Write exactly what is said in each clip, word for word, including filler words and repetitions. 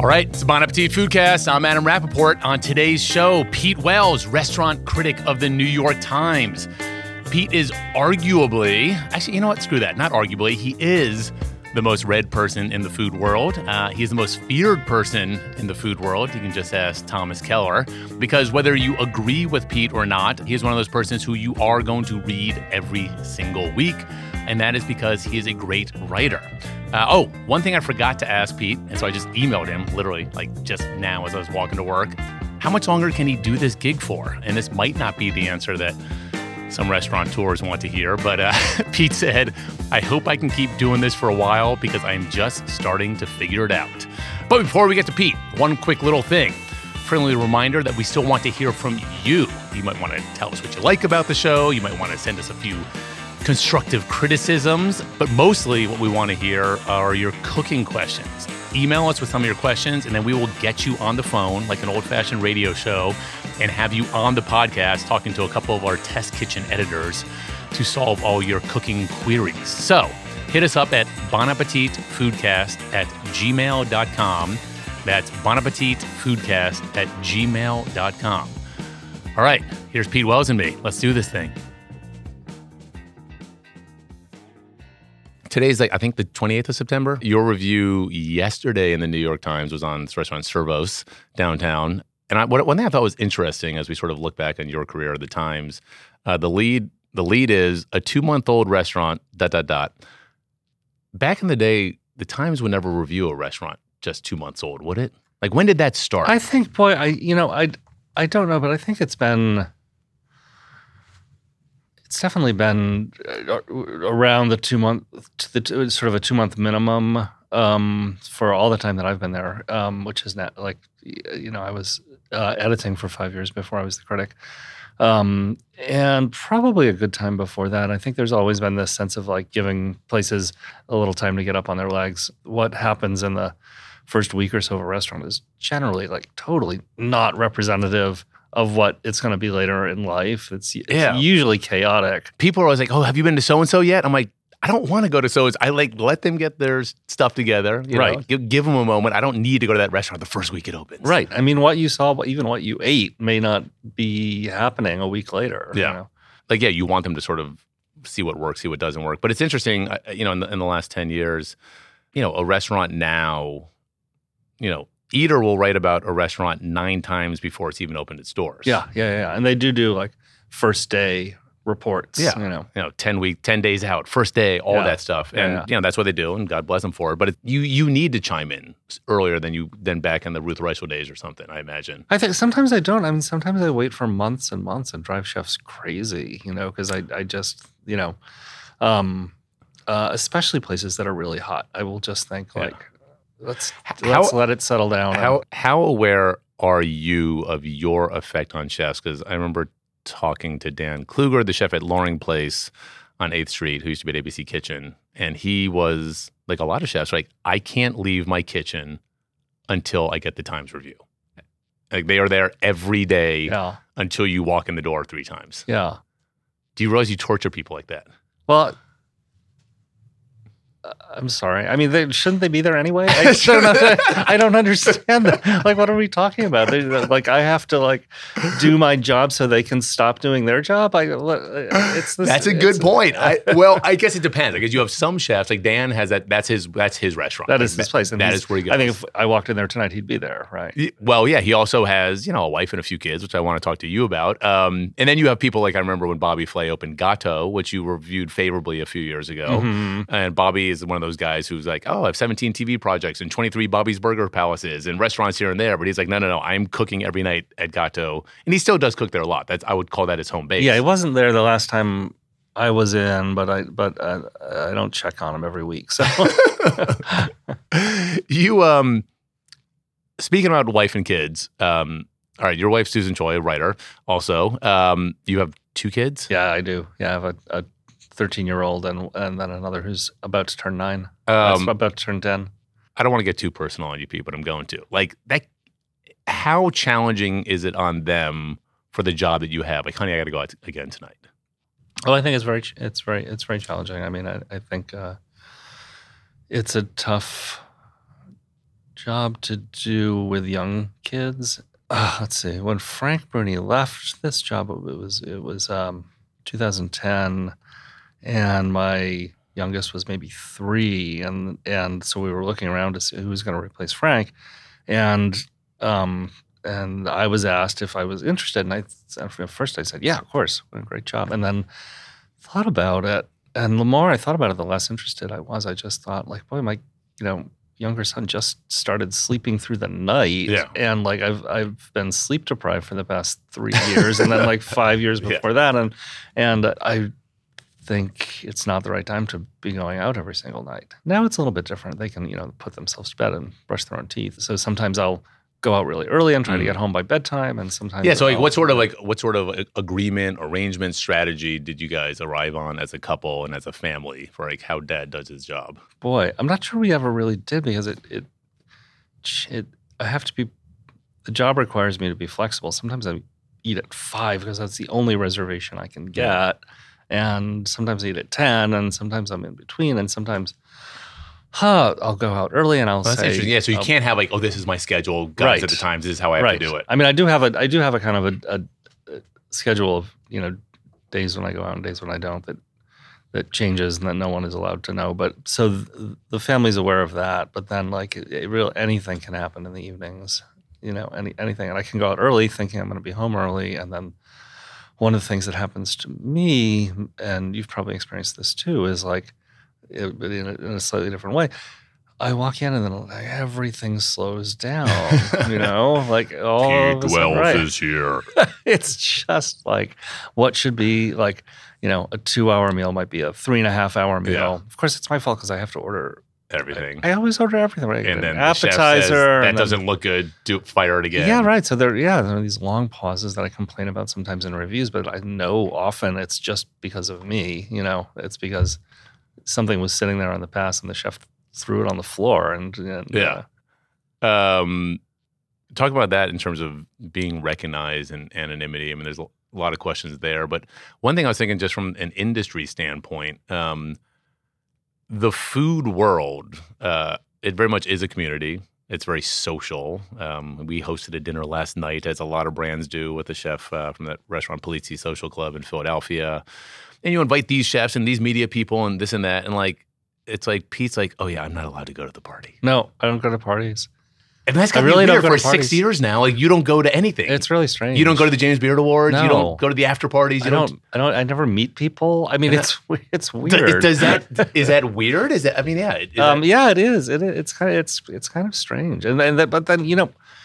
All right, it's the Bon Appetit Foodcast. I'm Adam Rappaport. On today's show, Pete Wells, restaurant critic of the New York Times. Pete is arguably, actually, you know what? Screw that. Not arguably. He is the most read person in the food world. Uh, he's the most feared person in the food world. You can just ask Thomas Keller. Because whether you agree with Pete or not, he's one of those persons who you are going to read every single week. And that is because he is a great writer. Uh, oh, one thing I forgot to ask Pete, and so I just emailed him literally like just now as I was walking to work. How much longer can he do this gig for? And this might not be the answer that some restaurateurs want to hear, but uh, Pete said, I hope I can keep doing this for a while because I'm just starting to figure it out. But before we get to Pete, one quick little thing. Friendly reminder that we still want to hear from you. You might want to tell us what you like about the show. You might want to send us a few constructive criticisms, but mostly what we want to hear are your cooking questions. Email us with some of your questions, and then we will get you on the phone like an old-fashioned radio show and have you on the podcast talking to a couple of our test kitchen editors to solve all your cooking queries. So hit us up at bonappetitfoodcast at gmail dot com. That's bonappetitfoodcast at gmail dot com. All right, here's Pete Wells and me. Let's do this thing. Today's like, I think the twenty-eighth of September. Your review yesterday in the New York Times was on this restaurant Servos downtown. And I, what, one thing I thought was interesting as we sort of look back on your career at the Times, uh, the lead the lead is a two-month-old restaurant, dot, dot, dot. Back in the day, the Times would never review a restaurant just two months old, would it? Like, when did that start? I think, boy, I you know, I, I don't know, but I think it's been... It's definitely been around the two month, the two, sort of a two month minimum um, for all the time that I've been there, um, which is not like, you know, I was uh, editing for five years before I was the critic, um, and probably a good time before that. I think there's always been this sense of like giving places a little time to get up on their legs. What happens in the first week or so of a restaurant is generally like totally not representative of what it's going to be later in life. It's, it's yeah. usually chaotic. People are always like, oh, have you been to so-and-so yet? I'm like, I don't want to go to so-and-so. I like, let them get their stuff together. You right. know? Give, give them a moment. I don't need to go to that restaurant the first week it opens. Right. I mean, what you saw, even what you ate may not be happening a week later. Yeah. You know? Like, yeah, you want them to sort of see what works, see what doesn't work. But it's interesting, you know, in the, in the last ten years, you know, a restaurant now, you know, Eater will write about a restaurant nine times before it's even opened its doors. Yeah, yeah, yeah. And they do do like first day reports. Yeah, you know, you know, ten week, ten days out, first day, all yeah. that stuff, and yeah, yeah. you know that's what they do, and God bless them for it. But it, you you need to chime in earlier than you than back in the Ruth Reichl days or something. I imagine. I think sometimes I don't. I mean, sometimes I wait for months and months and drive chefs crazy. You know, because I I just you know, um, uh, especially places that are really hot. I will just think like. Yeah. Let's how, let's let it settle down. How how aware are you of your effect on chefs? Because I remember talking to Dan Kluger, the chef at Loring Place on eighth Street, who used to be at A B C Kitchen, and he was like a lot of chefs, like I can't leave my kitchen until I get the Times review. Like they are there every day yeah. until you walk in the door three times. Yeah. Do you realize you torture people like that? Well. I'm sorry. I mean, they, shouldn't they be there anyway? I, just don't know, I don't understand that. Like, what are we talking about? They, like, I have to like do my job so they can stop doing their job. I, it's this, that's a good point. I, well, I guess it depends because you have some chefs like Dan has that. That's his. That's his restaurant. That is his place. And that is where he goes. I think if I walked in there tonight, he'd be there, right? Well, yeah. He also has you know a wife and a few kids, which I want to talk to you about. Um, and then you have people like I remember when Bobby Flay opened Gato, which you reviewed favorably a few years ago, mm-hmm. and Bobby is one of those guys who's like, oh, I have seventeen T V projects and twenty-three Bobby's Burger Palaces and restaurants here and there. But he's like, no, no, no, I'm cooking every night at Gato. And he still does cook there a lot. That's I would call that his home base. Yeah, he wasn't there the last time I was in, but I but uh, I don't check on him every week. So you, um, speaking about wife and kids, um, all right, your wife, Susan Choi, a writer, also. Um, you have two kids? Yeah, I do. Yeah, I have a, a thirteen-year-old and and then another who's about to turn nine. Um, about to turn ten. I don't want to get too personal on you, Pete, but I'm going to. Like, that. How challenging is it on them for the job that you have? Like, honey, I got to go out again tonight. Oh, I think it's very, it's very, it's very challenging. I mean, I, I think uh, it's a tough job to do with young kids. Uh, let's see. When Frank Bruni left this job, it was it was um, two thousand ten, and my youngest was maybe three, and and so we were looking around to see who was going to replace Frank, and um, and I was asked if I was interested, and I at first I said, yeah, of course, what a great job, and then thought about it, and the more I thought about it, the less interested I was. I just thought, like, boy, my you know. younger son just started sleeping through the night, yeah. and like I've I've been sleep deprived for the past three years, and then like five years before yeah. that, and and I think it's not the right time to be going out every single night. Now it's a little bit different. They can you know put themselves to bed and brush their own teeth. So sometimes I'll go out really early and try mm. to get home by bedtime, and sometimes yeah. So like, I'll, what sort of like what sort of agreement, arrangement, strategy did you guys arrive on as a couple and as a family for like how Dad does his job? Boy, I'm not sure we ever really did because it it it I have to be. The job requires me to be flexible. Sometimes I eat at five because that's the only reservation I can get, yeah. and sometimes I eat at ten, and sometimes I'm in between, and sometimes. Huh, I'll go out early and I'll well, that's say, interesting. Yeah, so you uh, can't have like, oh, this is my schedule, guys. Right. At the times, this is how I have right. to do it. I mean, I do have a, I do have a kind of a, a, a schedule of you know days when I go out and days when I don't that that changes and that no one is allowed to know. But so th- the family's aware of that. But then like it, it real anything can happen in the evenings, you know, any anything, and I can go out early thinking I'm going to be home early, and then one of the things that happens to me, and you've probably experienced this too, is like. It, in, a, in a slightly different way, I walk in and then like, everything slows down. You know, like all Pete Wells right. is here. It's just like what should be like, you know, a two-hour meal might be a three and a half hour meal. Yeah. Of course, it's my fault because I have to order everything. I, I always order everything. Right? And then an appetizer. The chef says, that then, doesn't look good. Do fire it again. Yeah, right. So there, yeah, there are these long pauses that I complain about sometimes in reviews, but I know often it's just because of me. You know, it's because. Something was sitting there on the pass, and the chef threw it on the floor. And, and yeah, uh, um, talk about that in terms of being recognized and anonymity. I mean, there's a lot of questions there, but one thing I was thinking, just from an industry standpoint, um, the food world, uh, it very much is a community. It's very social. Um, we hosted a dinner last night, as a lot of brands do, with a chef uh, from that restaurant Polizzi Social Club in Philadelphia. And you invite these chefs and these media people and this and that. And like, it's like, Pete's like, oh yeah, I'm not allowed to go to the party. No, I don't go to parties. And that's got I really weird don't go for to parties. six years now. Like, you don't go to anything. It's really strange. You don't go to the James Beard Awards. No. You don't go to the after parties. You I don't, don't. I don't. I never meet people. I mean, it's it's weird. Does, does that is that weird? Is that? I mean, yeah. Is um, that, yeah, it is. It, it's kind of it's it's kind of strange. And then, but then you know,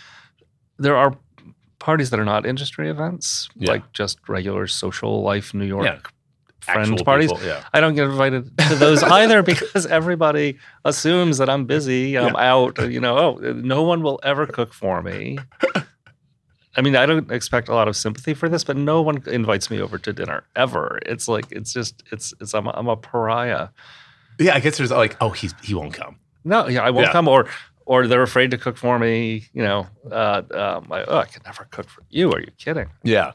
there are parties that are not industry events, yeah. like just regular social life, New York. Yeah. Friend Actual parties. People, yeah. I don't get invited to those either because everybody assumes that I'm busy, I'm yeah. out. You know, oh, no one will ever cook for me. I mean, I don't expect a lot of sympathy for this, but no one invites me over to dinner ever. It's like it's just it's it's I'm a, I'm a pariah. Yeah, I guess there's like, oh, he's he won't come. No, yeah, I won't yeah. come, or or they're afraid to cook for me. You know, uh, um, I, oh, I can never cook for you. Are you kidding? Yeah.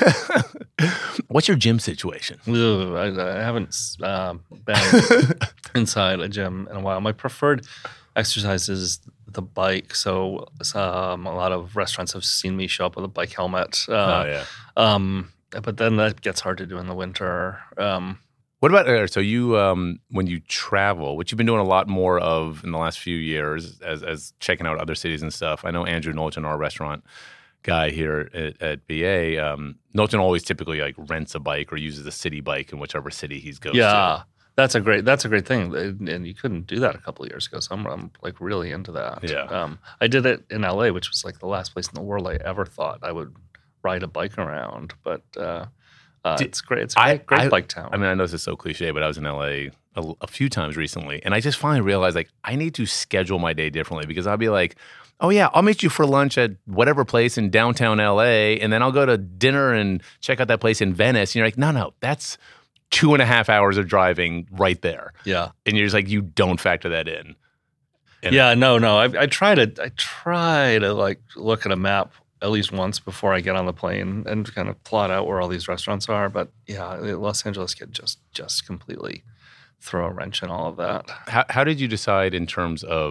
What's your gym situation? Ugh, I, I haven't um, been inside a gym in a while. My preferred exercise is the bike. So um, a lot of restaurants have seen me show up with a bike helmet. Uh, oh, yeah. Um, but then that gets hard to do in the winter. Um, what about, uh, so you, um, when you travel, which you've been doing a lot more of in the last few years as, as checking out other cities and stuff. I know Andrew Knowlton, our restaurant guy here at, at B A, um, Knowlton always typically like rents a bike or uses a city bike in whichever city he goes yeah, to. Yeah, that's a great that's a great thing, and you couldn't do that a couple of years ago. So I'm, I'm like really into that. Yeah, um, I did it in L A, which was like the last place in the world I ever thought I would ride a bike around. But uh, uh, did, it's great. It's a great, I, great I, bike town. I mean, I know this is so cliche, but I was in L A a, a few times recently, and I just finally realized like I need to schedule my day differently because I'll be like, oh, yeah, I'll meet you for lunch at whatever place in downtown L A, and then I'll go to dinner and check out that place in Venice. And you're like, no, no, that's two and a half hours of driving right there. Yeah. And you're just like, you don't factor that in. And yeah, no, no. I, I try to, I try to like look at a map at least once before I get on the plane and kind of plot out where all these restaurants are. But yeah, Los Angeles could just, just completely throw a wrench in all of that. How, how did you decide in terms of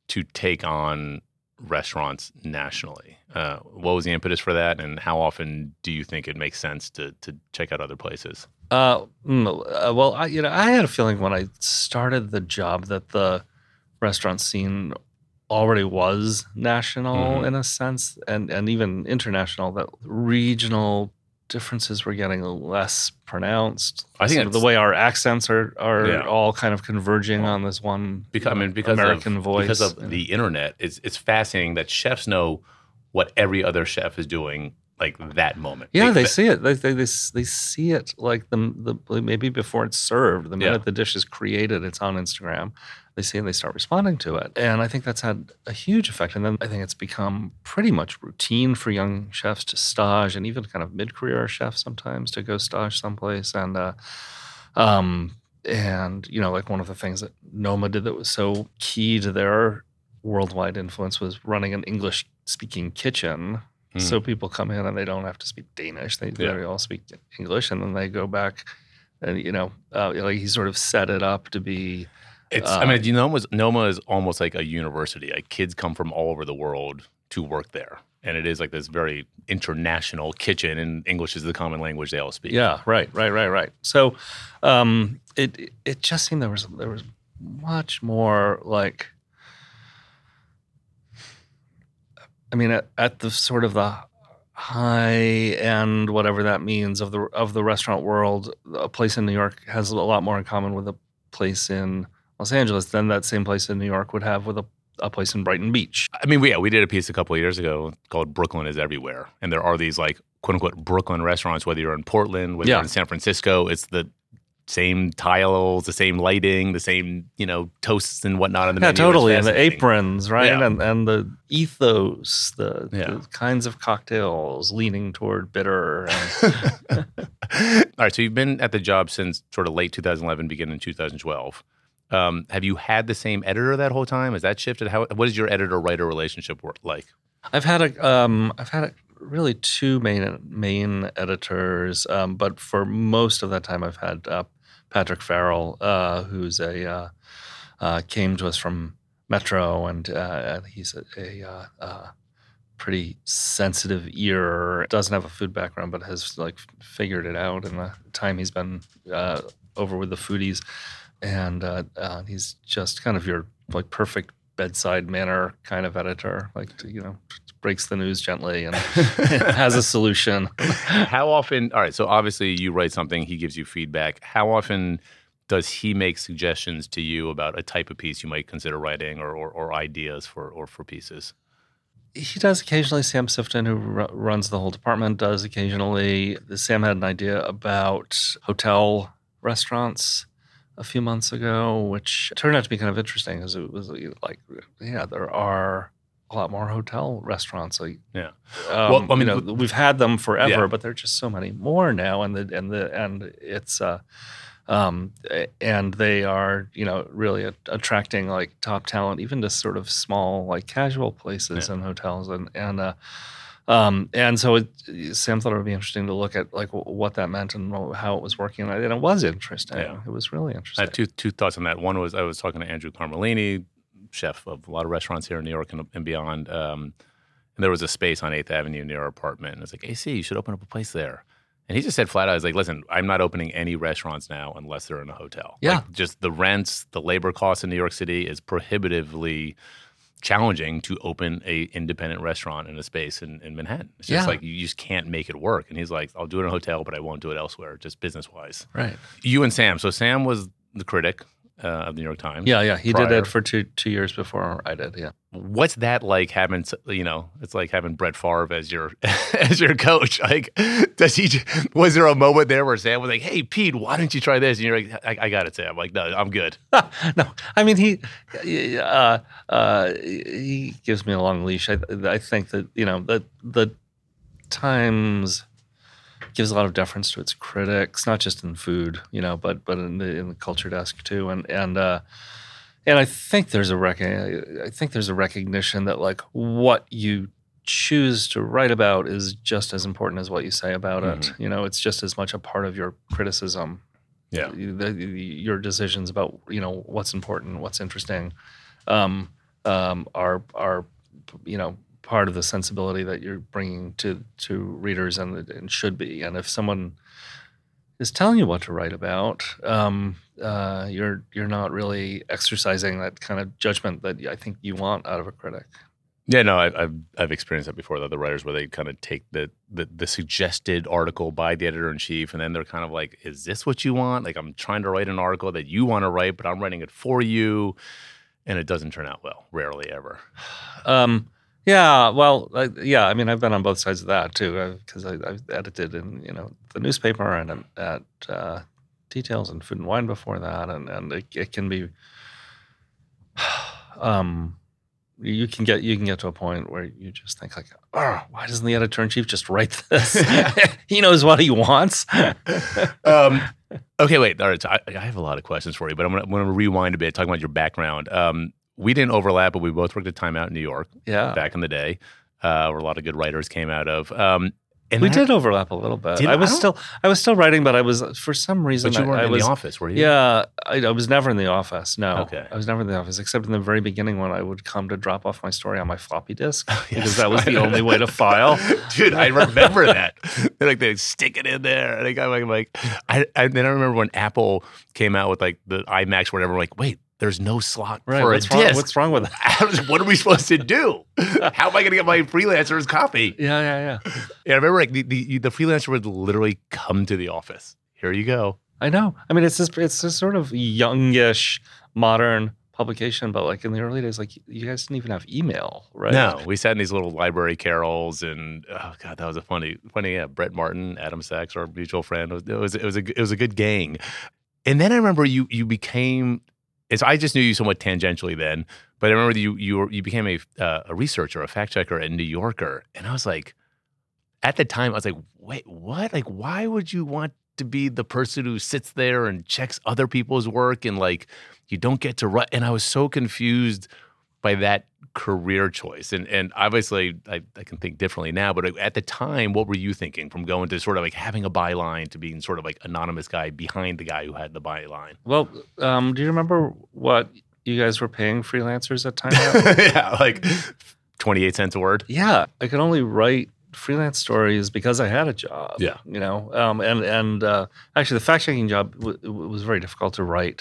to take on restaurants nationally? Uh, what was the impetus for that, and how often do you think it makes sense to to check out other places? Uh, mm, uh, well, I, you know, I had a feeling when I started the job that the restaurant scene already was national Mhm. in a sense, and and even international. That regional differences were getting less pronounced. I think Sort of the it's way our accents are are yeah. all kind of converging Well, on this one, Because you I know, mean, because American of voice. because of you know. the internet, it's it's fascinating that chefs know what every other chef is doing like that moment. Yeah, they They- see it. They they they, s- they see it like the the maybe before it's served. The minute Yeah. the dish is created, it's on Instagram. They see it and they start responding to it, and I think that's had a huge effect. And then I think it's become pretty much routine for young chefs to stage, and even kind of mid-career chefs sometimes to go stage someplace. And uh, um, and you know, like one of the things that Noma did that was so key to their worldwide influence was running an English-speaking kitchen. Mm. So people come in and they don't have to speak Danish. They, Yeah. they all speak English, and then they go back, and you know, uh, like he sort of set it up to be. It's. I Um, mean, you know, Noma is, Noma is almost like a university. Like kids come from all over the world to work there, and it is like this very international kitchen. And English is the common language they all speak. Yeah, right, right, right, right. So, um, it it just seemed there was there was much more like. I mean, at, at the sort of the high end, whatever that means, of the of the restaurant world, a place in New York has a lot more in common with a place in Los Angeles than that same place in New York would have with a, a place in Brighton Beach. I mean, we, yeah, we did a piece a couple of years ago called "Brooklyn is Everywhere," and there are these like quote unquote Brooklyn restaurants. Whether you're in Portland, whether Yeah. you're in San Francisco, it's the same tiles, the same lighting, the same you know toasts and whatnot on the Yeah, menu. totally. It's And the fascinating. aprons, right? Yeah. And and the ethos, the, Yeah. the kinds of cocktails leaning toward bitter. And, All right, so you've been at the job since sort of late two thousand eleven, beginning two thousand twelve. Um, have you had the same editor that whole time? Has that shifted? How? What is your editor-writer relationship work like? I've had a um, I've had a, really two main main editors, um, but for most of that time, I've had uh, Patrick Farrell, uh, who's a uh, uh, came to us from Metro, and uh, he's a, a uh, uh, pretty sensitive ear. Doesn't have a food background, but has like figured it out in the time he's been uh, over with the foodies, and uh, uh, he's just kind of your like perfect bedside manner kind of editor, like to, you know breaks the news gently and has a solution. How often? All right, so obviously you write something, he gives you feedback. How often does he make suggestions to you about a type of piece you might consider writing, or or, or ideas for or for pieces? He does occasionally. Sam Sifton, who ru- runs the whole department, does occasionally. Sam had an idea about hotel restaurants a few months ago, which turned out to be kind of interesting because it was like, yeah, there are a lot more hotel restaurants. Like, Yeah. um, Well, I mean, you know, we've had them forever, Yeah. but there are just so many more now, and the and the and it's uh, um, and they are you know really a- attracting like top talent, even to sort of small like casual places Yeah. and hotels, and and uh, um, and so it, Sam thought it would be interesting to look at like w- what that meant and wh- how it was working, and it was interesting. Yeah. It was really I interesting. have two two thoughts on that. One was I was talking to Andrew Carmelini, chef of a lot of restaurants here in New York and, and beyond. Um, and there was a space on eighth Avenue near our apartment. And it's like, A C, you should open up a place there. And he just said flat out, he's like, listen, I'm not opening any restaurants now unless they're in a hotel. Yeah. Like, just the rents, the labor costs in New York City is prohibitively challenging to open a independent restaurant in a space in, in Manhattan. It's just Yeah. like, you just can't make it work. And he's like, I'll do it in a hotel, but I won't do it elsewhere, just business-wise. Right. You and Sam. So Sam was the critic uh, of the New York Times. Yeah, yeah. He did prior. it for two two years before I did. Yeah. What's that like having, you know, it's like having Brett Favre as your as your coach. Like, does he, was there a moment there where Sam was like, hey, Pete, why don't you try this? And you're like, I, I got it, Sam. I'm like, no, I'm good. No, I mean he, uh, uh, he gives me a long leash. I, I think that you know that the Times gives a lot of deference to its critics, not just in food, you know, but but in the in the culture desk too, and and uh, and I think there's a rec- I think there's a recognition that like what you choose to write about is just as important as what you say about it. You know, it's just as much a part of your criticism. Yeah. The, the, your decisions about you know what's important, what's interesting. Um, um, are are you know part of the sensibility that you're bringing to to readers and and should be. And if someone is telling you what to write about, um, uh, you're you're not really exercising that kind of judgment that I think you want out of a critic. Yeah, no, I, I've I've experienced that before. The writers where they kind of take the, the the suggested article by the editor in chief, and then they're kind of like, "Is this what you want?" Like, I'm trying to write an article that you want to write, but I'm writing it for you, and it doesn't turn out well. Rarely ever. Um, yeah, well, I, yeah. I mean, I've been on both sides of that too, because I, I've edited in you know the newspaper and at uh, Details and Food and Wine before that, and and it, it can be. Um, You can get you can get to a point where you just think like, oh, why doesn't the editor in chief just write this? He knows what he wants. um, okay, wait. All right, so I, I have a lot of questions for you, but I'm gonna, I'm gonna rewind a bit, talking about your background. Um, we didn't overlap, but we both worked at Time Out in New York. Yeah, back in the day, uh, where a lot of good writers came out of. Um, And we that, did overlap a little bit. Did, I was I still, I was still writing, but I was for some reason. But you weren't I, I in was, the office, were you? Yeah, I, I was never in the office. No, okay. I was never in the office, except in the very beginning when I would come to drop off my story on my floppy disk oh, yes. because that was the only way to file. Dude, I remember that. They're like they stick it in there, and I'm like, like, I, I then I remember when Apple came out with like the iMacs, or whatever. I'm like, wait. There's no slot right, for what's a wrong, disc. What's wrong with that? What are we supposed to do? How am I going to get my freelancer's copy? Yeah, yeah, yeah. Yeah, I remember like the, the the freelancer would literally come to the office. Here you go. I know. I mean, it's this it's this sort of youngish, modern publication, but like in the early days, like you guys didn't even have email, right? No, we sat in these little library carols, and oh god, that was a funny, funny. Yeah, Brett Martin, Adam Sachs, our mutual friend. It was it was, it was a it was a good gang. And then I remember you you became. It's, I just knew you somewhat tangentially then, but I remember that you you were, you became a uh, a researcher, a fact checker at New Yorker, and I was like, at the time, I was like, wait, what? Like, why would you want to be the person who sits there and checks other people's work and like you don't get to write? And I was so confused by that career choice, and and obviously I, I can think differently now, but at the time, what were you thinking from going to sort of like having a byline to being sort of like anonymous guy behind the guy who had the byline? Well, um, do you remember what you guys were paying freelancers at Time Out? Yeah, like twenty-eight cents a word. Yeah, I could only write freelance stories because I had a job. Yeah, you know, um, and and uh, actually the fact checking job w- w- was very difficult to write.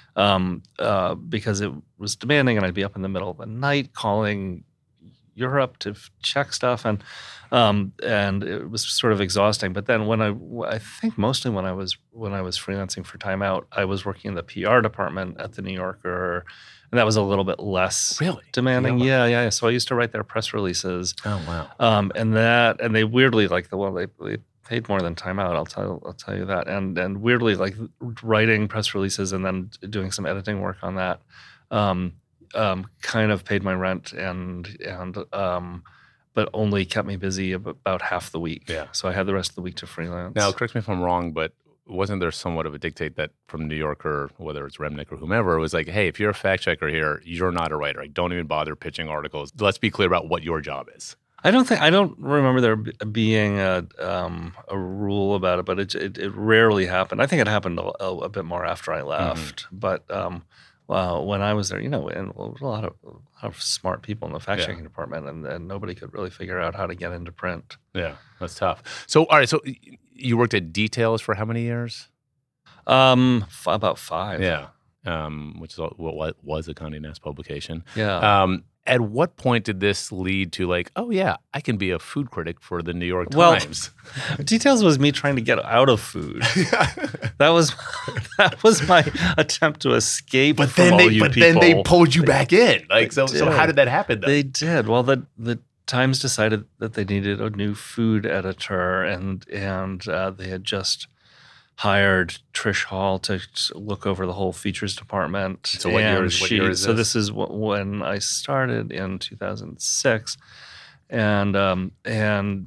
Um, uh, because it was demanding, and I'd be up in the middle of the night calling Europe to f- check stuff, and um, and it was sort of exhausting. But then when I, I think mostly when I was when I was freelancing for Time Out, I was working in the P R department at the New Yorker, and that was a little bit less really demanding. Yeah, yeah, yeah. So I used to write their press releases. Oh wow. Um, and that, and they weirdly like the one they. they paid more than Time Out, I'll tell I'll tell you that. And and weirdly, like writing press releases and then doing some editing work on that, um, um, kind of paid my rent and and um, but only kept me busy about half the week. Yeah. So I had the rest of the week to freelance. Now, correct me if I'm wrong, but wasn't there somewhat of a dictate that from New Yorker, whether it's Remnick or whomever, it was like, hey, if you're a fact checker here, you're not a writer. Like, don't even bother pitching articles. Let's be clear about what your job is. I don't think I don't remember there being a um, a rule about it, but it, it it rarely happened. I think it happened a, a bit more after I left. Mm-hmm. But um, well, when I was there, you know, and a lot of a lot of smart people in the fact checking yeah. department, and, and nobody could really figure out how to get into print. Yeah, that's tough. So, all right, so you worked at Details for how many years? Um, f- about five. Yeah, um, which is what was a Condé Nast publication. Yeah. Um, At what point did this lead to like, oh yeah, I can be a food critic for the New York well, Times? Details was me trying to get out of food. that was that was my attempt to escape. But from then all they, you but people. then they pulled you back in. Like so, did. so how did that happen? Though? They did. Well, the the Times decided that they needed a new food editor, and and uh, they had just hired Trish Hall to look over the whole features department. So what year is, she, what year is this? So this is w- when I started in two thousand six, and um, and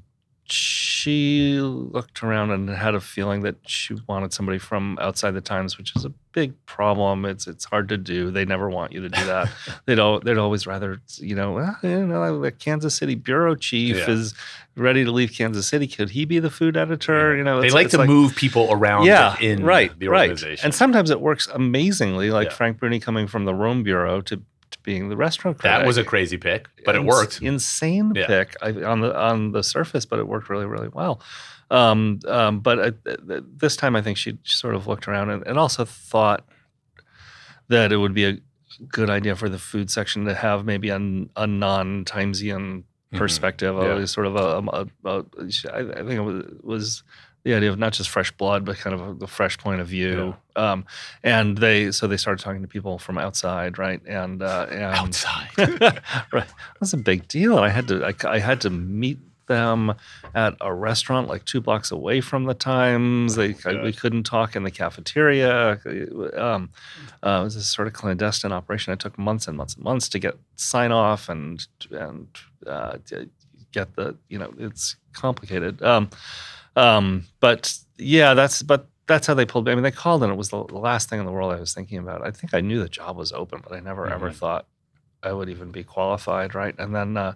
she looked around and had a feeling that she wanted somebody from outside the Times, which is a big problem. It's it's hard to do. They never want you to do that. they'd al- they'd always rather, you know, well, you know, the Kansas City bureau chief yeah. is ready to leave Kansas City. Could he be the food editor? Yeah. You know, they like to like, move people around yeah, in right, the organization. Right. And sometimes it works amazingly, like yeah. Frank Bruni coming from the Rome bureau to, to being the restaurant critic. That was a crazy pick, but it Ins- worked. Insane Yeah. pick I, on the on the surface, but it worked really, really well. Um, um, but I, th- this time, I think she sort of looked around and, and also thought that it would be a good idea for the food section to have maybe a, a non-Timesian perspective, Mm-hmm. Yeah. a, sort of a, a, a, a I think it was, was the idea of not just fresh blood, but kind of a, the fresh point of view. Yeah. Um, and they so they started talking to people from outside, right? And, uh, and outside, right? That's a big deal. And I had to I, I had to meet them at a restaurant like two blocks away from the Times. They I, we couldn't talk in the cafeteria. Um, uh, it was this sort of clandestine operation. It took months and months and months to get sign off and and uh, to get the you know it's complicated. Um, um, but yeah, that's but that's how they pulled me. I mean, they called and it was the, the last thing in the world I was thinking about. I think I knew the job was open, but I never mm-hmm. ever thought I would even be qualified, right? And then. Uh,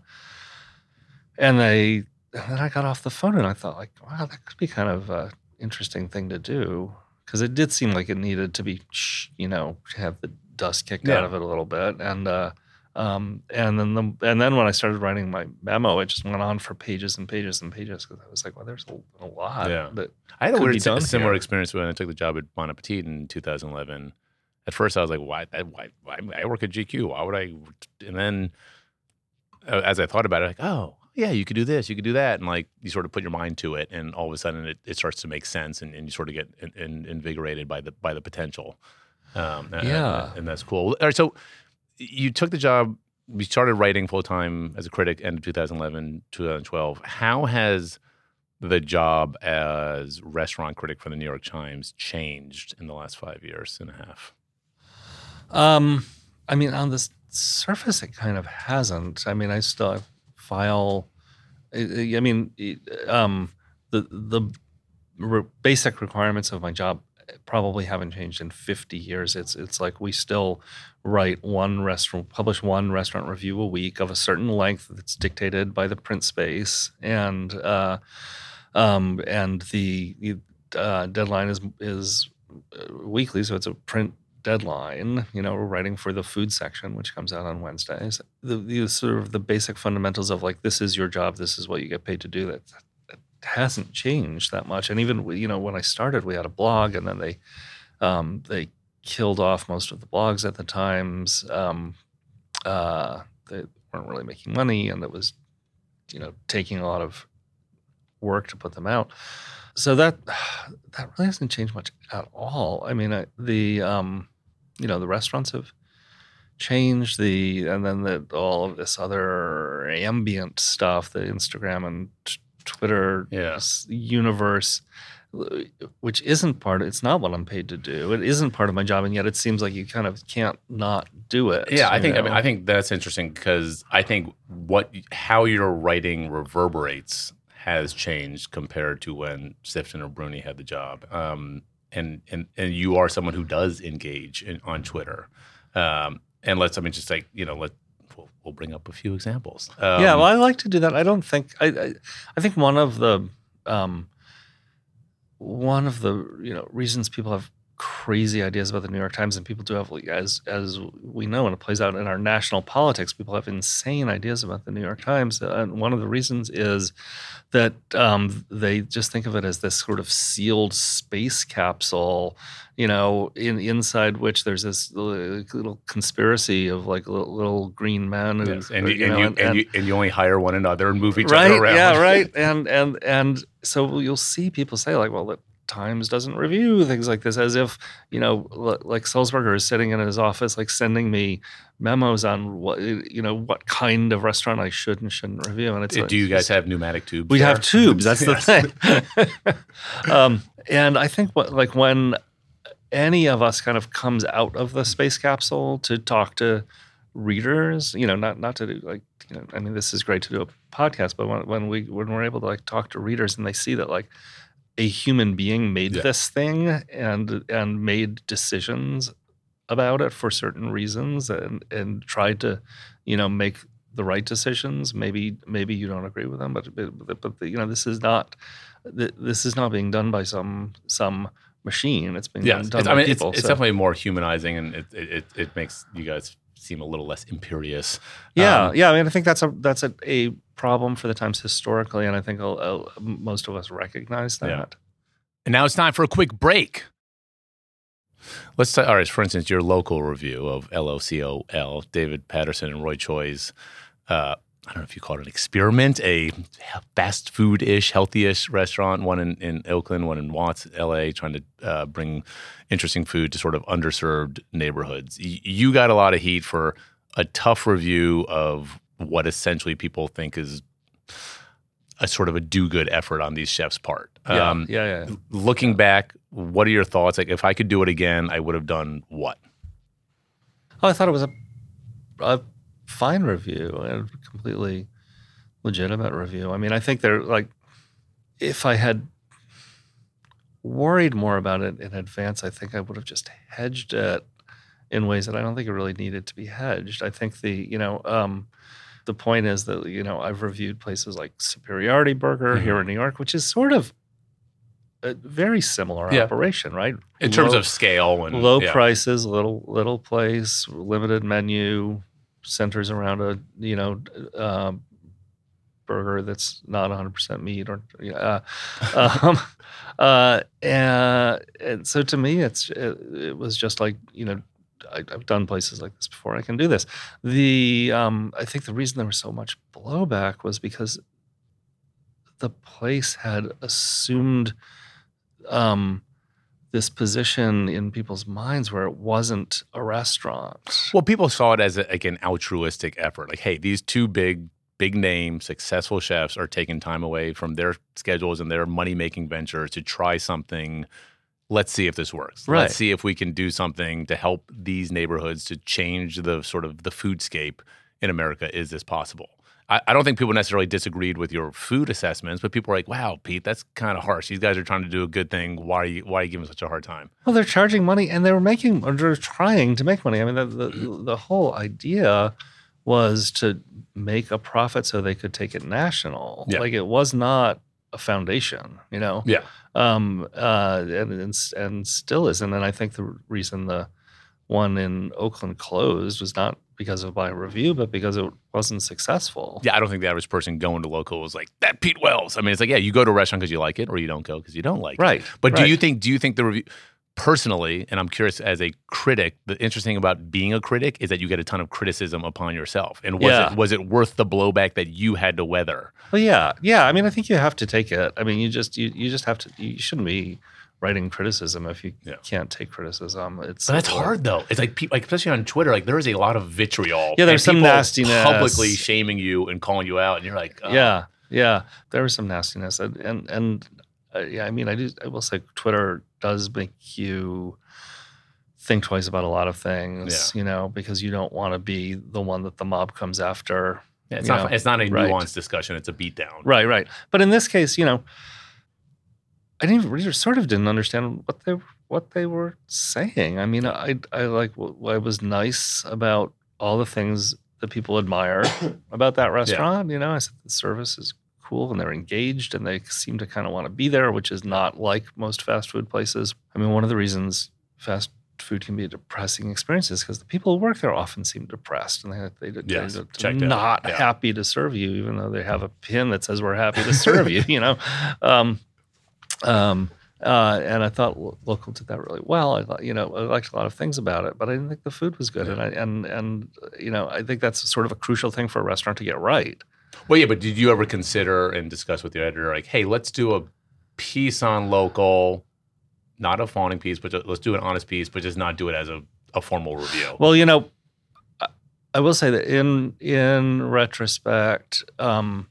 And they, and then I got off the phone and I thought, like, wow, that could be kind of an interesting thing to do because it did seem like it needed to be, you know, have the dust kicked yeah. out of it a little bit. And uh, um, and then the, and then when I started writing my memo, it just went on for pages and pages and pages because I was like, well, there's a, a lot. Yeah. That I had a weird a similar here. experience when I took the job at Bon Appetit in two thousand eleven. At first, I was like, why? Why? why I work at G Q. Why would I? And then as I thought about it, like, oh. Yeah, you could do this, you could do that, and like you sort of put your mind to it, and all of a sudden it, it starts to make sense, and, and you sort of get in, in, invigorated by the by the potential. Um, yeah, and, and that's cool. All right, so you took the job, you started writing full time as a critic end of two thousand eleven, two thousand twelve. How has the job as restaurant critic for the New York Times changed in the last five years and a half? Um, I mean, on the surface, it kind of hasn't. I mean, I still have file. I mean, um, the the re- basic requirements of my job probably haven't changed in fifty years. It's it's like we still write one restaurant, publish one restaurant review a week of a certain length that's dictated by the print space, and uh, um, and the uh, deadline is is weekly, so it's a print deadline. You know, we're writing for the food section, which comes out on Wednesdays. The, the sort of the basic fundamentals of like, this is your job, this is what you get paid to do. That, that hasn't changed that much. And even you know, when I started, we had a blog, and then they um, they killed off most of the blogs at the Times. Um, uh, they weren't really making money, and it was you know taking a lot of work to put them out. So that that really hasn't changed much at all. I mean, I, the um, you know the restaurants have changed, the and then the, all of this other ambient stuff, the Instagram and t- Twitter yeah. universe, which isn't part of, it's not what I'm paid to do. It isn't part of my job, and yet it seems like you kind of can't not do it. Yeah, I think know? I mean I think that's interesting because I think what how your writing reverberates has changed compared to when Sifton or Bruni had the job. Um, and, and, and you are someone who does engage in, on Twitter. Um, and let's, I mean, just like, you know, let, we'll, we'll bring up a few examples. Um, yeah, well, I like to do that. I don't think, I, I, I think one of the, um, one of the, you know, reasons people have crazy ideas about the New York Times, and people do have, as as we know, and it plays out in our national politics, people have insane ideas about the New York Times. And one of the reasons is that um, they just think of it as this sort of sealed space capsule, you know, in inside which there's this little conspiracy of like little, little green men. Who, yes. and, you, you and, know, you, and, and, you, and you only hire one another and move each right, other around. Yeah, right. And, and, and so you'll see people say like, well, the Times doesn't review things like this, as if, you know, like Sulzberger is sitting in his office, like sending me memos on what, you know, what kind of restaurant I should and shouldn't review. And it's do like, you guys have pneumatic tubes? We there? have tubes. That's the thing. um, and I think what, like when any of us kind of comes out of the space capsule to talk to readers, you know, not not to do like, you know, I mean, this is great to do a podcast, but when, when we when we're able to like talk to readers and they see that like a human being made yeah. this thing and and made decisions about it for certain reasons and and tried to, you know, make the right decisions. Maybe maybe you don't agree with them, but but, but you know, this is not this is not being done by some some machine. It's being yes. done it's, by I mean, people. It's, it's so. definitely more humanizing, and it, it it makes you guys seem a little less imperious. Yeah, Um, yeah. I mean, I think that's a that's a, a problem for the Times historically, and I think uh, uh, most of us recognize that. Yeah. And now it's time for a quick break. Let's say, all right, for instance, your local review of L O C O L, David Patterson and Roy Choi's, uh, I don't know if you call it an experiment, a fast food-ish, healthy-ish restaurant, one in, in Oakland, one in Watts, L A, trying to uh, bring interesting food to sort of underserved neighborhoods. Y- you got a lot of heat for a tough review of what essentially people think is a sort of a do-good effort on these chefs' part. Yeah, Um, yeah, yeah. Looking back, what are your thoughts? Like, if I could do it again, I would have done what? Oh, I thought it was a, a fine review, a completely legitimate review. I mean, I think they're like, if I had worried more about it in advance, I think I would have just hedged it in ways that I don't think it really needed to be hedged. I think the, you know, um, the point is that, you know, I've reviewed places like Superiority Burger Mm-hmm. here in New York, which is sort of a very similar Yeah. operation, right? In terms Low- of scale and low yeah. prices, little little place, limited menu, centers around a you know uh, burger that's not one hundred percent meat or uh, um, uh, and, and so to me, it's it, it was just like you know. I, I've done places like this before. I can do this. The um, I think the reason there was so much blowback was because the place had assumed um, this position in people's minds where it wasn't a restaurant. Well, people saw it as a, like an altruistic effort. Like, hey, these two big, big name, successful chefs are taking time away from their schedules and their money-making ventures to try something. Let's see if this works. Right. Let's see if we can do something to help these neighborhoods to change the sort of the foodscape in America. Is this possible? I, I don't think people necessarily disagreed with your food assessments, but people were like, wow, Pete, that's kind of harsh. These guys are trying to do a good thing. Why are you, why are you giving such a hard time? Well, they're charging money and they were making, or they're trying to make money. I mean, the, the, the whole idea was to make a profit so they could take it national. Yeah. Like it was not a foundation, you know? Yeah. Um, uh, and, and and still isn't. And I think the reason the one in Oakland closed was not because of my review, but because it wasn't successful. Yeah, I don't think the average person going to local was like, that Pete Wells. I mean, it's like, yeah, you go to a restaurant because you like it, or you don't go because you don't like Right. it. But do right. you think do you think the review personally, and I'm curious as a critic, the interesting thing about being a critic is that you get a ton of criticism upon yourself. And was Yeah. it was it worth the blowback that you had to weather? Well, yeah, yeah. I mean, I think you have to take it. I mean, you just you, you just have to. You shouldn't be writing criticism if you Yeah. can't take criticism. It's But that's hard though. It's like, pe- like especially on Twitter, like there is a lot of vitriol. Yeah, there's and some people nastiness. publicly shaming you and calling you out, and you're like, oh. Yeah, yeah. There was some nastiness, and and, and uh, yeah. I mean, I do. I will say, Twitter does make you think twice about a lot of things. Yeah. You know, because you don't want to be the one that the mob comes after. Yeah, it's you not know. it's not a Right. nuanced discussion. It's a beatdown. Right, right. But in this case, you know, I didn't even really sort of didn't understand what they what they were saying. I mean, I I like I was nice about all the things that people admire about that restaurant. You know, I said the service is cool and they're engaged and they seem to kind of want to be there, which is not like most fast food places. I mean, one of the reasons fast food can be a depressing experience is because the people who work there often seem depressed and they they Yes, they're checked out. not Yeah. happy to serve you, even though they have a pin that says we're happy to serve you. You know. Um, Um, uh, and I thought lo- local did that really well. I thought, you know, I liked a lot of things about it, but I didn't think the food was good. Yeah. And I, and, and, uh, you know, I think that's sort of a crucial thing for a restaurant to get right. Well, yeah, but did you ever consider and discuss with your editor, like, hey, let's do a piece on local, not a fawning piece, but just, let's do an honest piece, but just not do it as a, a formal review? Well, you know, I, I will say that in, in retrospect, um,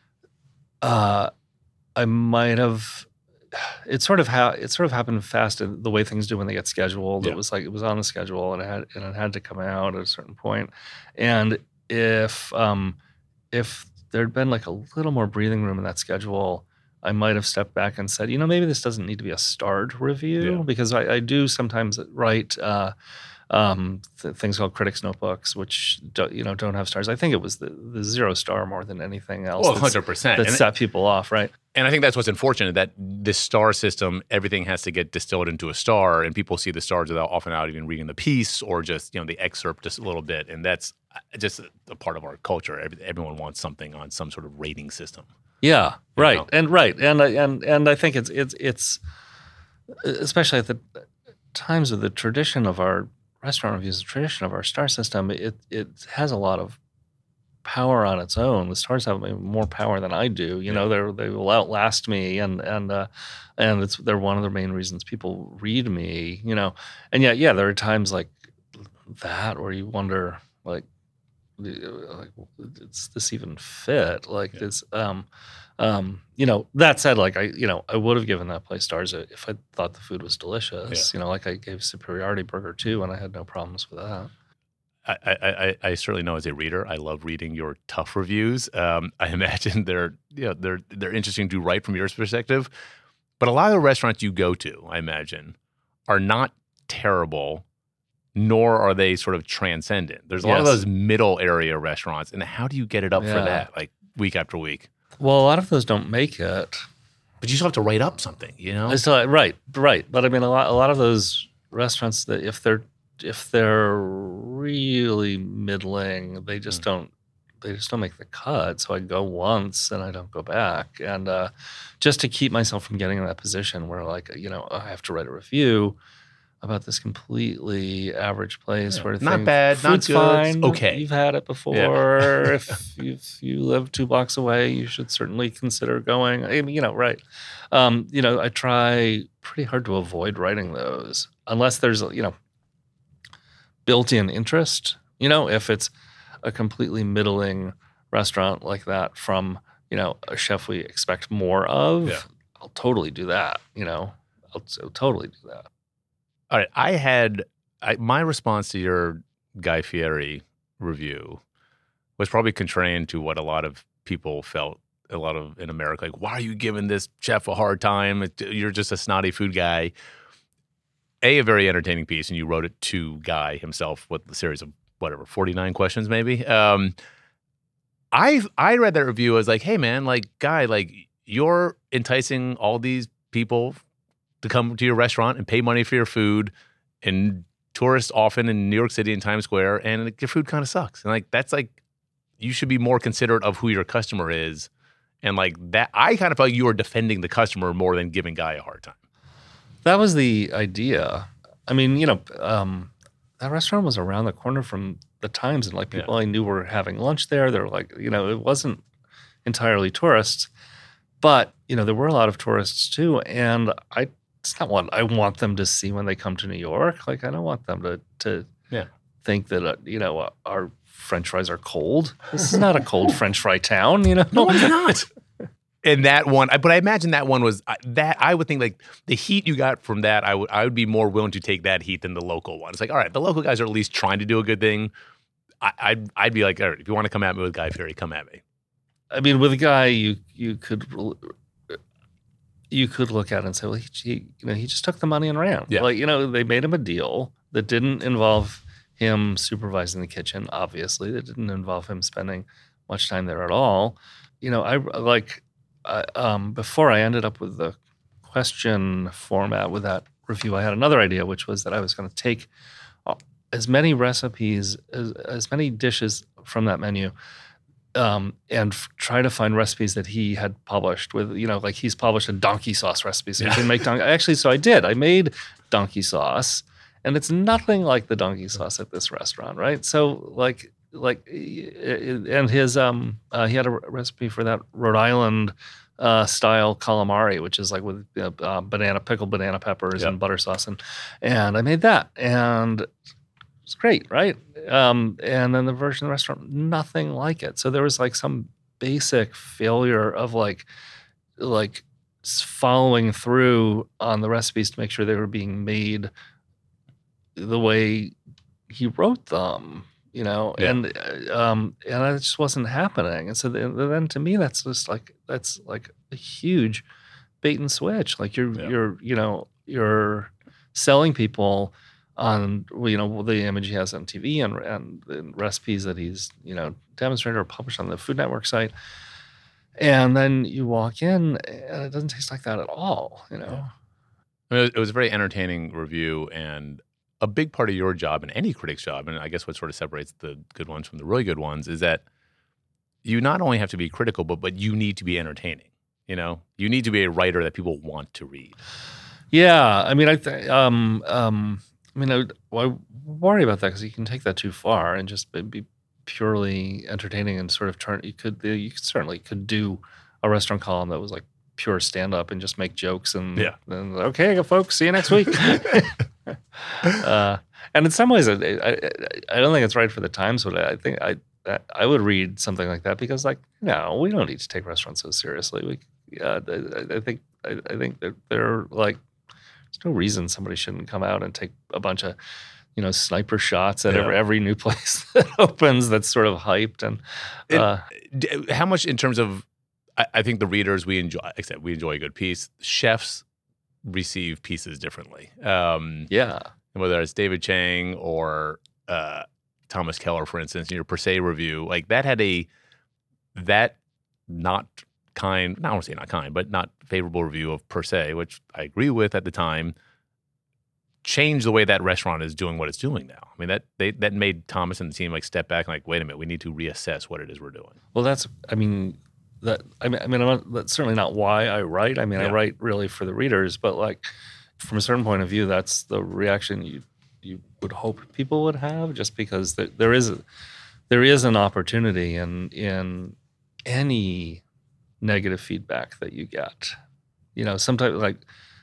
uh, I might have, it sort of ha- it sort of happened fast in the way things do when they get scheduled. Yeah. It was like it was on the schedule and it had and it had to come out at a certain point. And if um, if there'd been like a little more breathing room in that schedule, I might have stepped back and said, you know, maybe this doesn't need to be a starred review Yeah. because I, I do sometimes write uh, um, th- things called critics notebooks, which do, you know don't have stars. I think it was the, the zero star more than anything else. Well, one hundred percent. That And set people off, right? And I think that's what's unfortunate, that this star system, everything has to get distilled into a star, and people see the stars without often not even reading the piece or just, you know, the excerpt just a little bit. And that's just a, a part of our culture. Every, everyone wants something on some sort of rating system. Yeah, You right. know? And right. And I- and and I think it's it's it's especially at the times of the tradition of our restaurant reviews, the tradition of our star system, it it has a lot of power on its own. The stars have more power than I do. You know, they they will outlast me, and and uh, and it's they're one of the main reasons people read me. You know, and yet yeah, there are times like that where you wonder like, like does this even fit? Like Yeah. this. Um, um, you know, that said, like I, you know, I would have given that place stars if I thought the food was delicious. You know, like I gave Superiority Burger two, and I had no problems with that. I, I, I, I certainly know as a reader, I love reading your tough reviews. Um, I imagine they're, you know, they're they're interesting to write from your perspective. But a lot of the restaurants you go to, I imagine, are not terrible, nor are they sort of transcendent. There's a lot of Yes. those middle area restaurants, and how do you get it up for Yeah. that, like week after week? Well, a lot of those don't make it. But you still have to write up something, you know? I still, right, right. But I mean, a lot, a lot of those restaurants that if they're if they're really middling, they just Mm. don't they just don't make the cut. So I go once and I don't go back, and uh, just to keep myself from getting in that position where like you know I have to write a review about this completely average place Yeah. where Not things- bad, not food's good, it's fine. okay. You've had it before. if, you, if you live two blocks away, you should certainly consider going. I mean, you know, right? Um, you know, I try pretty hard to avoid writing those unless there's you know built-in interest. You know, if it's a completely middling restaurant like that from you know a chef we expect more of, Yeah. I'll totally do that. You know, I'll, I'll totally do that. All right, I had I, my response to your Guy Fieri review was probably contrarian to what a lot of people felt. A lot of in America, like, why are you giving this chef a hard time? It- You're just a snotty food guy. A, a very entertaining piece, and you wrote it to Guy himself with a series of whatever forty-nine questions, maybe. Um, I I read that review as like, hey man, like Guy, like you're enticing all these people to come to your restaurant and pay money for your food, and tourists often in New York City and Times Square, and like, your food kind of sucks. And like that's like you should be more considerate of who your customer is, and like that. I kind of felt like you were defending the customer more than giving Guy a hard time. That was the idea. I mean, you know, um, that restaurant was around the corner from the Times, and like people I knew were having lunch there. They were like, you know, it wasn't entirely tourists, but you know, there were a lot of tourists too. And I, it's not what I want them to see when they come to New York. Like, I don't want them to to Yeah. think that uh, you know uh, our French fries are cold. This is not a cold French fry town. You know, No, it's not. And that one, I- but I imagine that one was uh, that. I would think like the heat you got from that, I would I would be more willing to take that heat than the local one. It's like, all right, the local guys are at least trying to do a good thing. I, I'd I'd be like, all right, if you want to come at me with Guy Fieri, come at me. I mean, with a guy, you you could you could look at it and say, well, he, he you know he just took the money and ran. Yeah. Like you know, they made him a deal that didn't involve him supervising the kitchen. Obviously, that didn't involve him spending much time there at all. You know, I like I, um, before I ended up with the question format with that review, I had another idea, which was that I was going to take uh, as many recipes, as, as many dishes from that menu, um, and f- try to find recipes that he had published with, you know, like he's published a donkey sauce recipe. So Yeah. you can make donkey. Actually, so I did. I made donkey sauce, and it's nothing like the donkey sauce at this restaurant, right? So like, like, and his um, uh, he had a recipe for that Rhode Island uh, style calamari, which is like with uh, uh, banana pickled banana peppers Yep. and butter sauce, and and I made that, and it's great, right? Um, and then the version of the restaurant, nothing like it. So there was like some basic failure of like, like s- following through on the recipes to make sure they were being made the way he wrote them, you know, Yeah. and uh, um, and it just wasn't happening. And so then, then to me, that's just like that's like a huge bait and switch. Like you're Yeah. you're you know you're selling people on you know the image he has on T V and, and and recipes that he's you know demonstrated or published on the Food Network site. And then you walk in, and it doesn't taste like that at all. You know, Yeah. I mean, it was a very entertaining review, and a big part of your job and any critic's job, and I guess what sort of separates the good ones from the really good ones, is that you not only have to be critical, but but you need to be entertaining. You know, you need to be a writer that people want to read. Yeah, I mean, I th- um um I mean, I, well, I worry about that because you can take that too far and just be purely entertaining and sort of turn. You could you certainly could do a restaurant column that was like pure stand up and just make jokes and Yeah. and okay, folks, see you next week. uh, and in some ways, I, I I don't think it's right for the Times, but I think I I would read something like that because like no, we don't need to take restaurants so seriously. We uh, I, I think I, I think that they're like. There's no reason somebody shouldn't come out and take a bunch of, you know, sniper shots at Yeah. every, every new place that opens that's sort of hyped. And uh, D- How much in terms of, I, I think the readers, we enjoy, like I said, we enjoy a good piece. Chefs receive pieces differently. Um, yeah, whether it's David Chang or uh, Thomas Keller, for instance, in your per se review, like that had a, that not kind, not I want to say not kind, but not favorable review of per se, which I agree with at the time, changed the way that restaurant is doing what it's doing now. I mean, that they that made Thomas and the team like step back and like, wait a minute, we need to reassess what it is we're doing. well, that's, I mean, that, I mean, I mean, I'm not, that's certainly not why I write. I mean, Yeah. I write really for the readers, but like from a certain point of view, that's the reaction you, you would hope people would have just because there, there is, a, there is an opportunity in, in any negative feedback that you get. You know, sometimes like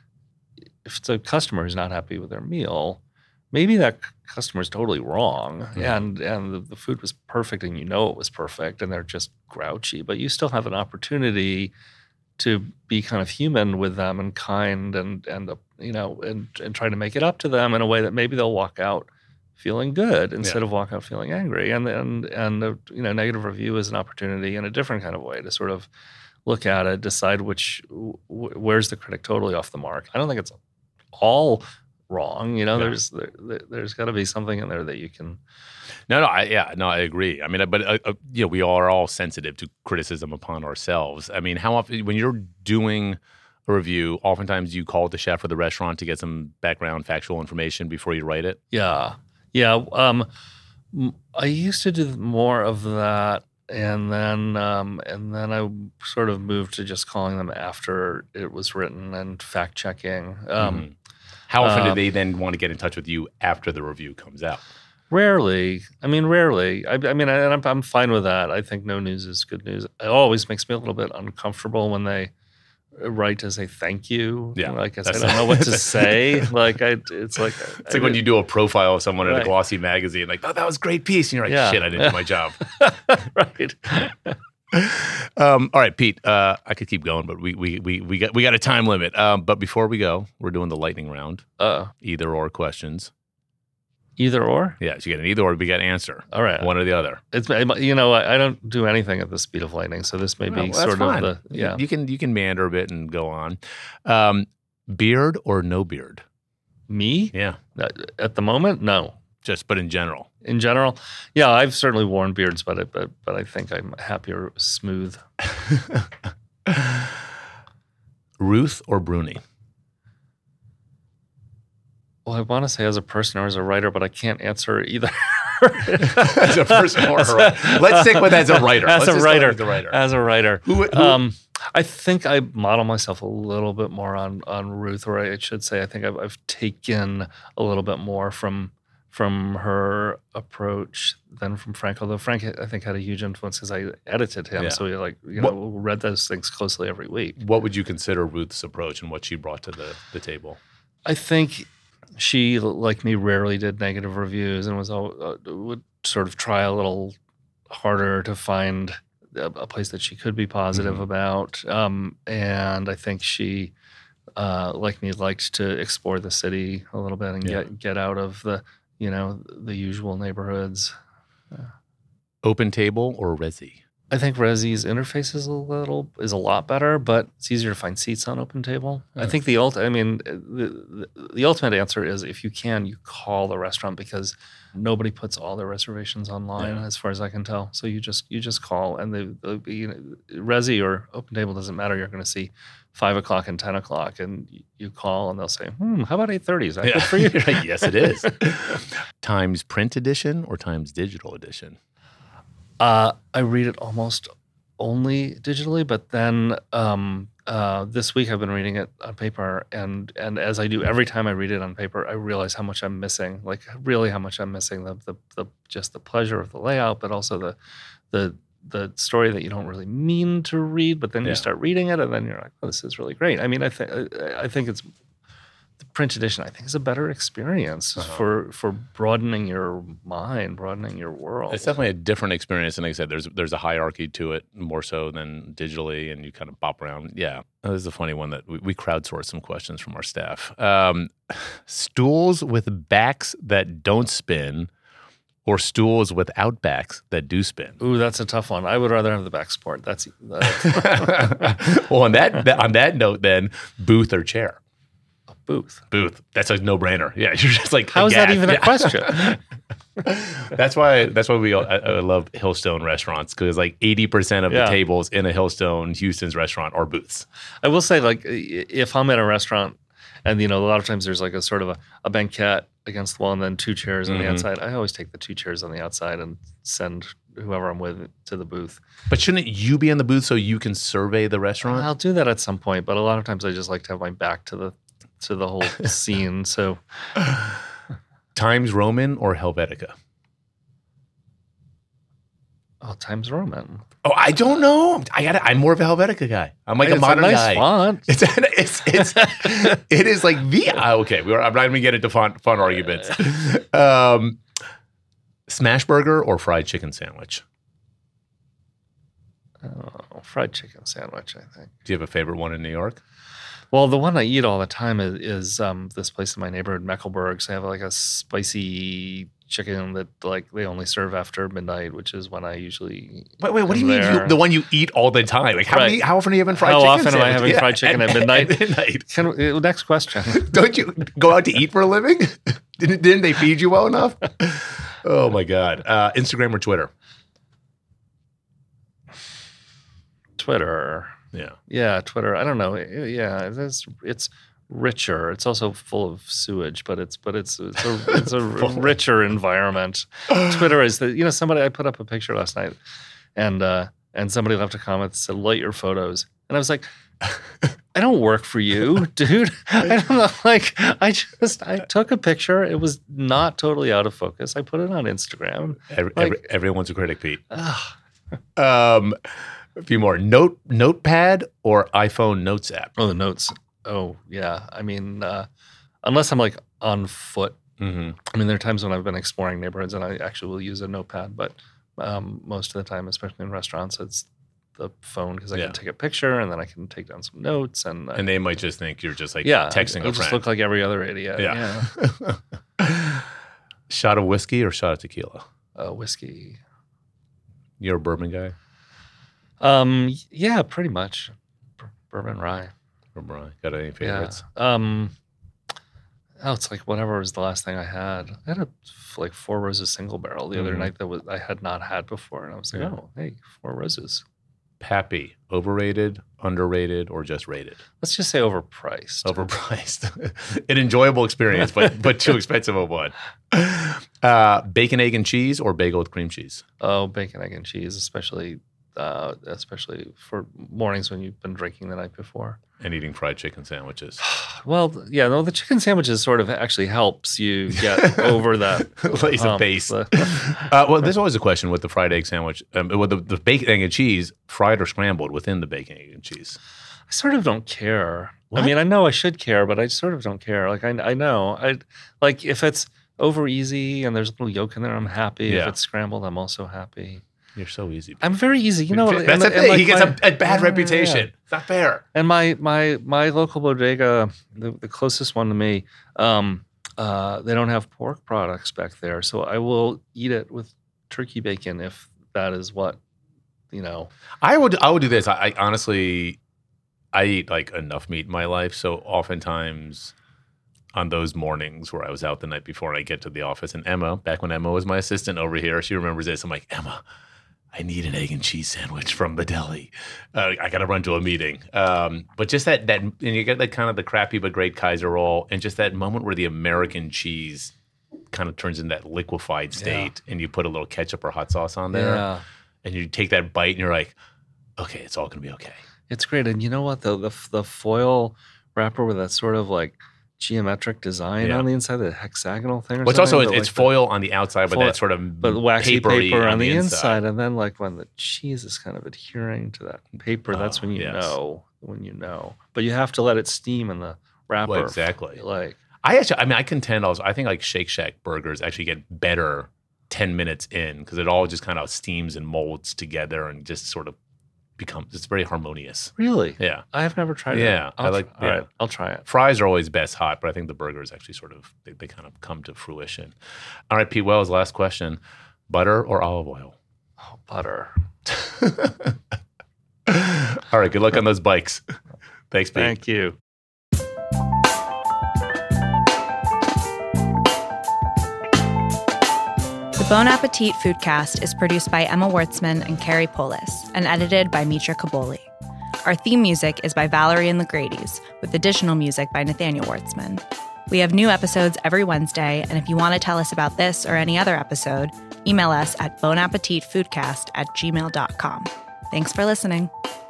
if it's a customer who's not happy with their meal, maybe that customer is totally wrong Mm-hmm. and and the, the food was perfect and you know it was perfect and they're just grouchy, but you still have an opportunity to be kind of human with them and kind and and uh, you know and and try to make it up to them in a way that maybe they'll walk out feeling good instead Yeah. of walk out feeling angry. And and and the you know negative review is an opportunity in a different kind of way to sort of look at it, decide which w- where's the critic totally off the mark. I don't think it's all wrong. You know, Yeah. there's there, there's got to be something in there that you can. No, no, I, yeah, no, I agree. I mean, but uh, uh, you know, we are all sensitive to criticism upon ourselves. I mean, how often when you're doing a review, oftentimes you call the chef or the restaurant to get some background factual information before you write it. Yeah, yeah. Um, m- I used to do more of that, and then um, and then I sort of moved to just calling them after it was written and fact checking. Um, Mhm. How often do um, they then want to get in touch with you after the review comes out? Rarely. I mean, rarely. I, I mean, I, and I'm, I'm fine with that. I think no news is good news. It always makes me a little bit uncomfortable when they write to say thank you. Yeah, Like I said, I that's- don't know what to say. Like I, it's like It's like when you do a profile of someone in a Right. glossy magazine, like, oh, that was a great piece. And you're like, Yeah. shit, I didn't do my job. right. um, all right, Pete, uh, I could keep going, but we we we we got we got a time limit. Um, but before we go, we're doing the lightning round, Uh, either or questions. either or. Yeah, so you get an either or, we got answer. All right. One or the other. It's you know I, I don't do anything at the speed of lightning, so this may be Well, that's sort fine. of the yeah. You can you can meander a bit and go on. Um, beard or no beard? Me Yeah, Uh, at the moment, no. just but in general. In general, yeah, I've certainly worn beards, but I, but but I think I'm happier smooth. Ruth or Bruni? Well, I want to say as a person or as a writer, but I can't answer either. As a person or a writer. Let's stick with as a writer. As Let's a just go writer. with the writer. As a writer, Who, who um, I think I model myself a little bit more on on Ruth, or I should say, I think I've, I've taken a little bit more from from her approach than from Frank. Although Frank, I think, had a huge influence because I edited him, Yeah. so we like you What- know read those things closely every week. what would you consider Ruth's approach and what she brought to the, the table? I think she, like me, rarely did negative reviews and was all, uh, would sort of try a little harder to find a, a place that she could be positive Mhm. about. Um, and I think she, uh, like me, liked to explore the city a little bit and Yeah. get get out of the you know the usual neighborhoods. Open table or Resi? I think Resi's interface is a little is a lot better, but it's easier to find seats on OpenTable. Hmm. I think the ult. I mean, the, the the ultimate answer is if you can, you call the restaurant because nobody puts all their reservations online, Yeah. as far as I can tell. So you just you just call, and the, the you know, Resi or OpenTable doesn't matter. You're going to see five o'clock and ten o'clock, and you call, and they'll say, "Hmm, how about eight thirty? Is that good for you?" You're like, yes, it is. Times print edition or Times digital edition? Uh, I read it almost only digitally, but then um, uh, this week I've been reading it on paper, and and as I do every time I read it on paper, I realize how much I'm missing. Like really, how much I'm missing the the, the just the pleasure of the layout, but also the the the story that you don't really mean to read, but then Yeah. you start reading it, and then you're like, oh, this is really great. I mean, I think I think it's. The print edition, I think, is a better experience Uh-huh. for for broadening your mind, broadening your world. It's definitely a different experience. And like I said, there's there's a hierarchy to it more so than digitally, and you kind of bop around. Yeah. Oh, this is a funny one that we, we crowdsourced some questions from our staff. Um, stools with backs that don't spin or stools without backs that do spin? Ooh, that's a tough one. I would rather have the back support. That's, that's Well, on that, that on that note, then booth or chair? a booth. Booth. That's a no-brainer. Yeah, you're just like, How is that aghast. even a Yeah. question? That's why. That's why we. all- I, I love Hillstone restaurants because like eighty percent of Yeah. the tables in a Hillstone Houston's restaurant are booths. I will say, like, i- if I'm at a restaurant and, you know, a lot of times there's like a sort of a, a banquette against the wall and then two chairs on the Mhm. outside, I always take the two chairs on the outside and send whoever I'm with to the booth. But shouldn't you be in the booth so you can survey the restaurant? I'll do that at some point, but a lot of times I just like to have my back to the to the whole scene. So Times Roman or Helvetica? oh, Times Roman. Oh, I don't know. I got. I'm more of a Helvetica guy. I'm like Hey, a it's modern nice guy. font. It's it's it's it is like the ah, okay. We are, I'm not even get into fun fun arguments. Um, smash burger or fried chicken sandwich? Oh, fried chicken sandwich, I think. Do you have a favorite one in New York? Well, the one I eat all the time is, is um, this place in my neighborhood, Mecklenburg's. They have like a spicy chicken that like they only serve after midnight, which is when I usually. Wait, wait. What do you am mean? You, there. the one you eat all the time? Like how Right. many? How often are you having fried How chicken? often am I sandwich? having fried chicken at midnight? At midnight. Can, uh, next question. Don't you go out to eat for a living? didn't, didn't they feed you well enough? Oh my God. Uh, Instagram or Twitter? Twitter. Yeah. Yeah, Twitter. I don't know. Yeah, it's it's richer. It's also full of sewage, but it's but it's it's a it's a richer environment. Twitter is the you know somebody I put up a picture last night, and uh, and somebody left a comment that said light your photos, and I was like, I don't work for you, dude. I don't know. Like I just I took a picture. It was not totally out of focus. I put it on Instagram. Every, Like- every, everyone's a critic, Pete. Ugh. Um, a few more. Note Notepad or iPhone Notes app? Oh, the notes. Oh, yeah. I mean, uh, unless I'm like on foot. Mm-hmm. I mean, there are times when I've been exploring neighborhoods and I actually will use a notepad, but um, most of the time, especially in restaurants, it's the phone because I Yeah. can take a picture and then I can take down some notes and, uh, And they might just think you're just like yeah, texting I'll a just friend. look like every other idiot. Yeah. Yeah. Shot of whiskey or shot of tequila? Uh, whiskey. You're a bourbon guy? Um, yeah, pretty much. Bur- Bourbon rye. Or Brian? Got any favorites? Yeah. Um, oh, it's like whatever was the last thing I had. I had a f- like Four Roses single barrel the other Mhm. night that was I had not had before, and I was like, Yeah. oh, hey, Four Roses. Pappy, overrated, underrated, or just rated? Let's just say overpriced. Overpriced. An enjoyable experience, but but too expensive of one. Uh, bacon, egg, and cheese or bagel with cream cheese? Oh, bacon, egg, and cheese, especially uh, especially for mornings when you've been drinking the night before. And eating fried chicken sandwiches. Well, yeah, no, the chicken sandwiches sort of actually helps you get over that. Lays a hump. base. The- Uh, well, there's always a question with the fried egg sandwich. Um, with the, the bacon, egg, and cheese, fried or scrambled within the bacon, egg, and cheese. I sort of don't care. What? I mean, I know I should care, but I sort of don't care. Like I, I know, I like if it's over easy and there's a little yolk in there, I'm happy. Yeah. If it's scrambled, I'm also happy. You're so easy. I'm very easy, you know. That's and- the and, thing. like, he gets my- a, a bad Yeah, reputation. yeah. It's not fair. And my my my local bodega, the, the closest one to me, um, uh, they don't have pork products back there, so I will eat it with turkey bacon if that is what you know. I would I would do this. I, I honestly, I eat like enough meat in my life, so oftentimes on those mornings where I was out the night before and I get to the office, and Emma, back when Emma was my assistant over here, she remembers this. I'm like, Emma, I need an egg and cheese sandwich from the deli. Uh, I got to run to a meeting. Um, but just that, that, and you get like kind of the crappy but great Kaiser roll, and just that moment where the American cheese kind of turns into that liquefied state, yeah. and you put a little ketchup or hot sauce on there, yeah. and you take that bite, and you're like, okay, it's all going to be okay. It's great. And you know what? The, the, the foil wrapper with that sort of like geometric design yeah. on the inside, the hexagonal thing or well, it's something. also, it's, it's like foil on the outside, foil, but that sort of but waxy paper on, on the, the inside. inside. And then like when the cheese is kind of adhering to that paper, oh, that's when you yes. know, when you know. But you have to let it steam in the wrapper. Well, exactly. Like I actually, I mean, I contend also, I think like Shake Shack burgers actually get better ten minutes in because it all just kind of steams and molds together and just sort of becomes, it's very harmonious. Really? Yeah. I have never tried yeah, it. Yeah. I like, tr- yeah. All right, I'll try it. Fries are always best hot, but I think the burgers actually sort of, they, they kind of come to fruition. All right, Pete Wells, last question. Butter or olive oil? Oh, butter. All right, good luck on those bikes. Thanks, Pete. Thank you. The Bon Appetit Foodcast is produced by Emma Wertzman and Carrie Polis and edited by Mitra Kaboli. Our theme music is by Valerie and the Grady's, with additional music by Nathaniel Wertzman. We have new episodes every Wednesday, and if you want to tell us about this or any other episode, email us at bonappetitfoodcast at gmail dot com. Thanks for listening.